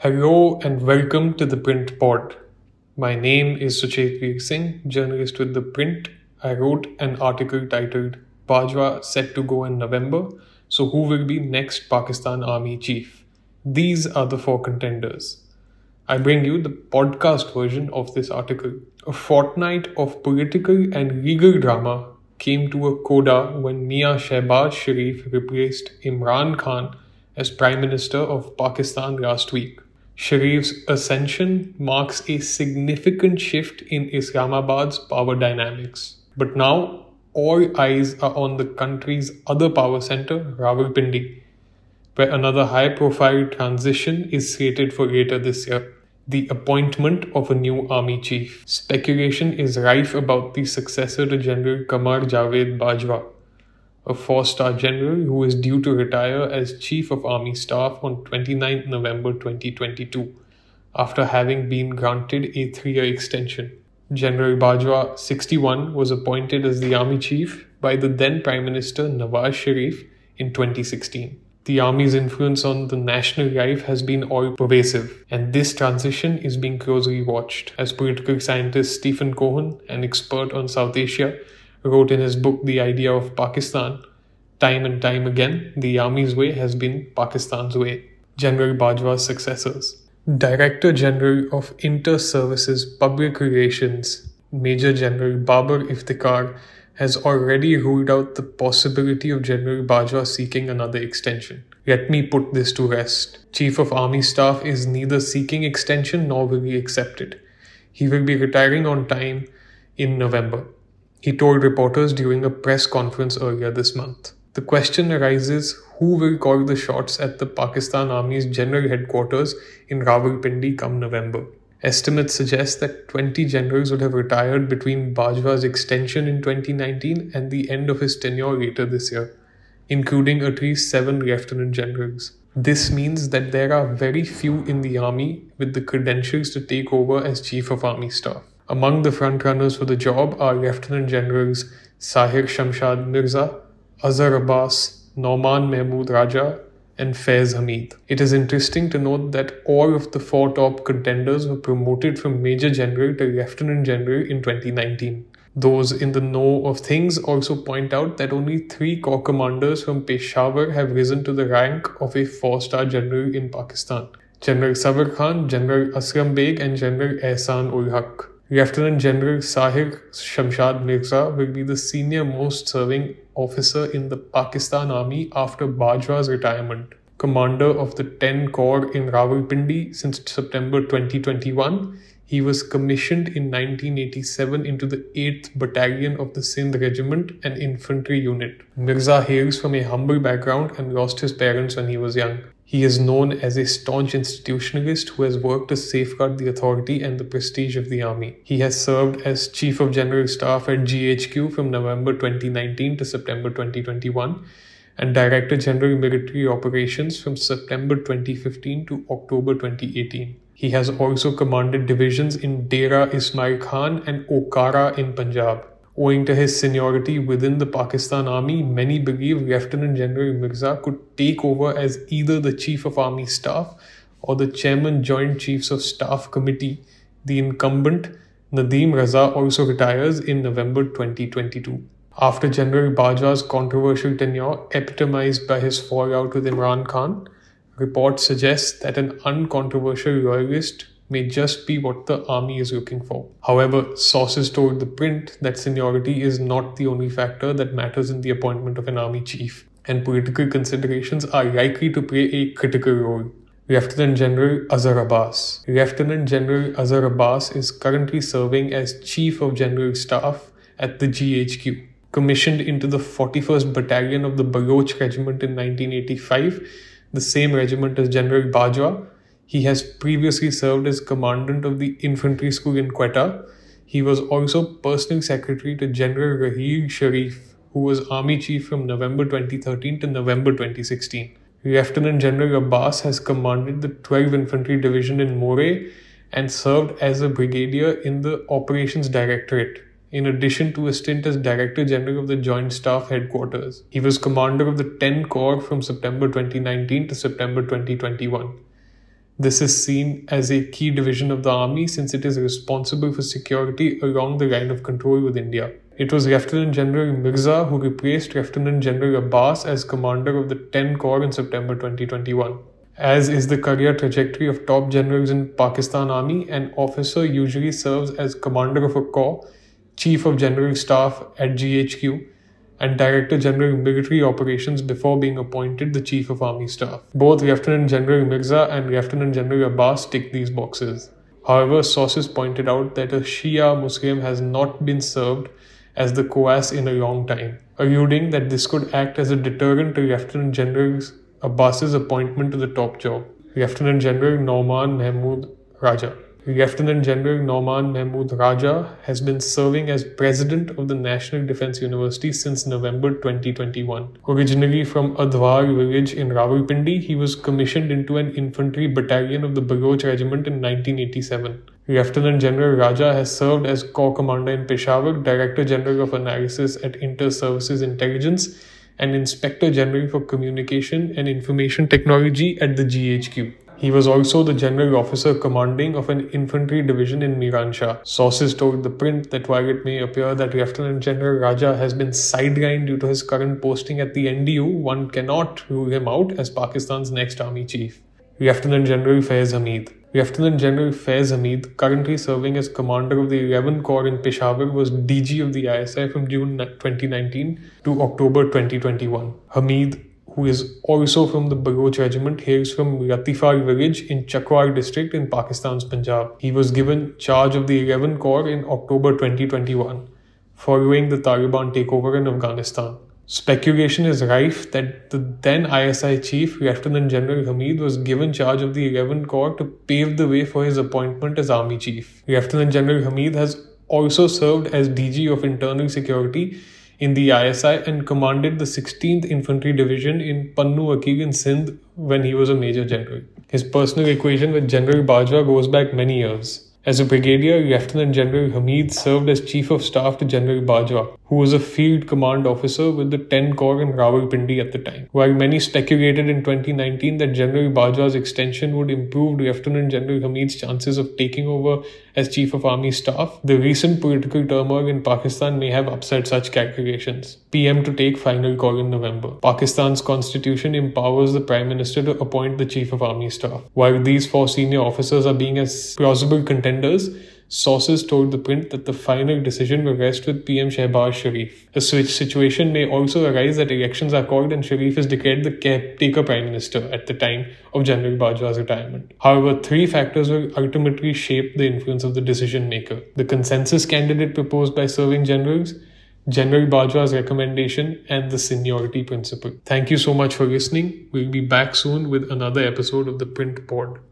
Hello and welcome to the Print Pod. My name is Suchet Veer Singh, journalist with The Print. I wrote an article titled Bajwa set to go in November, so who will be next Pakistan Army Chief? These are the four contenders. I bring you the podcast version of this article. A fortnight of political and legal drama came to a coda when Mia Shehbaz Sharif replaced Imran Khan as Prime Minister of Pakistan last week. Sharif's ascension marks a significant shift in Islamabad's power dynamics. But now, all eyes are on the country's other power center, Rawalpindi, where another high-profile transition is slated for later this year. The appointment of a new army chief. Speculation is rife about the successor to General Qamar Javed Bajwa, a four-star general who is due to retire as Chief of Army Staff on 29 November 2022, after having been granted a 3-year extension. General Bajwa, 61, was appointed as the Army Chief by the then Prime Minister Nawaz Sharif in 2016. The Army's influence on the national life has been all-pervasive, and this transition is being closely watched, as political scientist Stephen Cohen, an expert on South Asia, wrote in his book The Idea of Pakistan. Time and time again, the Army's way has been Pakistan's way. General Bajwa's successors. Director General of Inter-Services Public Relations, Major General Babar Iftikhar, has already ruled out the possibility of General Bajwa seeking another extension. Let me put this to rest. Chief of Army Staff is neither seeking extension nor will he accept it. He will be retiring on time in November, he told reporters during a press conference earlier this month. The question arises, who will call the shots at the Pakistan Army's general headquarters in Rawalpindi come November? Estimates suggest that 20 generals would have retired between Bajwa's extension in 2019 and the end of his tenure later this year, including at least 7 lieutenant generals. This means that there are very few in the army with the credentials to take over as Chief of Army Staff. Among the frontrunners for the job are Lieutenant Generals Sahir Shamshad Mirza, Azhar Abbas, Nauman Mahmood Raja, and Faiz Hamid. It is interesting to note that all of the 4 top contenders were promoted from Major General to Lieutenant General in 2019. Those in the know of things also point out that only 3 corps commanders from Peshawar have risen to the rank of a 4-star general in Pakistan: General Sabir Khan, General Aslam Beg, and General Ehsan ul Haq. Lieutenant General Sahir Shamshad Mirza will be the senior most serving officer in the Pakistan Army after Bajwa's retirement. Commander of the 10 Corps in Rawalpindi since September 2021, he was commissioned in 1987 into the 8th Battalion of the Sindh Regiment, an infantry unit. Mirza hails from a humble background and lost his parents when he was young. He is known as a staunch institutionalist who has worked to safeguard the authority and the prestige of the army. He has served as Chief of General Staff at GHQ from November 2019 to September 2021 and Director General Military Operations from September 2015 to October 2018. He has also commanded divisions in Dera Ismail Khan and Okara in Punjab. Owing to his seniority within the Pakistan Army, many believe Lieutenant General Mirza could take over as either the Chief of Army Staff or the Chairman Joint Chiefs of Staff Committee. The incumbent, Nadeem Raza, also retires in November 2022. After General Bajwa's controversial tenure, epitomized by his fallout with Imran Khan, reports suggest that an uncontroversial loyalist may just be what the army is looking for. However, sources told The Print that seniority is not the only factor that matters in the appointment of an army chief, and political considerations are likely to play a critical role. Lieutenant General Azhar Abbas. Lieutenant General Azhar Abbas is currently serving as Chief of General Staff at the GHQ. Commissioned into the 41st Battalion of the Baloch Regiment in 1985, the same regiment as General Bajwa, he has previously served as Commandant of the Infantry School in Quetta. He was also personal secretary to General Raheel Sharif, who was Army Chief from November 2013 to November 2016. Lieutenant General Abbas has commanded the 12th Infantry Division in Moreh and served as a brigadier in the Operations Directorate, in addition to a stint as Director General of the Joint Staff Headquarters. He was commander of the 10 Corps from September 2019 to September 2021. This is seen as a key division of the army since it is responsible for security along the line of control with India. It was Lieutenant General Mirza who replaced Lieutenant General Abbas as commander of the 10 Corps in September 2021. As is the career trajectory of top generals in Pakistan Army, an officer usually serves as commander of a corps, chief of general staff at GHQ, and Director General Military Operations before being appointed the Chief of Army Staff. Both Lieutenant General Mirza and Lieutenant General Abbas tick these boxes. However, sources pointed out that a Shia Muslim has not been served as the COAS in a long time, alluding that this could act as a deterrent to Lieutenant General Abbas's appointment to the top job. Lieutenant General Nouman Mahmood Raja. Lieutenant General Nouman Mahmood Raja has been serving as president of the National Defence University since November 2021. Originally from Adhwar village in Rawalpindi, he was commissioned into an infantry battalion of the Baloch Regiment in 1987. Lieutenant General Raja has served as Corps Commander in Peshawar, Director General of Analysis at Inter-Services Intelligence, and Inspector General for Communication and Information Technology at the GHQ. He was also the general officer commanding of an infantry division in Miranshah. Sources told the print that while it may appear that Lieutenant General Raja has been sidelined due to his current posting at the NDU, one cannot rule him out as Pakistan's next army chief. Lieutenant General Faiz Hamid. Lieutenant General Faiz Hamid, currently serving as commander of the 11th Corps in Peshawar, was DG of the ISI from June 2019 to October 2021. Hamid, who is also from the Baloch Regiment, hails from Latifar village in Chakwar district in Pakistan's Punjab. He was given charge of the 11th Corps in October 2021, following the Taliban takeover in Afghanistan. Speculation is rife that the then ISI chief, Lieutenant General Hamid, was given charge of the 11th Corps to pave the way for his appointment as army chief. Lieutenant General Hamid has also served as DG of Internal Security in the ISI and commanded the 16th Infantry Division in Pannu Akil in Sindh when he was a Major General. His personal equation with General Bajwa goes back many years. As a brigadier, Lieutenant General Hamid served as Chief of Staff to General Bajwa, who was a field command officer with the 10 Corps in Rawalpindi at the time. While many speculated in 2019 that General Bajwa's extension would improve Lieutenant General Hamid's chances of taking over as Chief of Army Staff, the recent political turmoil in Pakistan may have upset such calculations. PM to take final call in November. Pakistan's constitution empowers the Prime Minister to appoint the Chief of Army Staff. While these 4 senior officers are being as plausible contenders, sources told the print that the final decision will rest with PM Shehbaz Sharif. A situation may also arise that elections are called and Sharif is declared the caretaker Prime Minister at the time of General Bajwa's retirement. However, 3 factors will ultimately shape the influence of the decision maker: the consensus candidate proposed by serving generals, General Bajwa's recommendation, and the seniority principle. Thank you so much for listening. We'll be back soon with another episode of the Print Pod.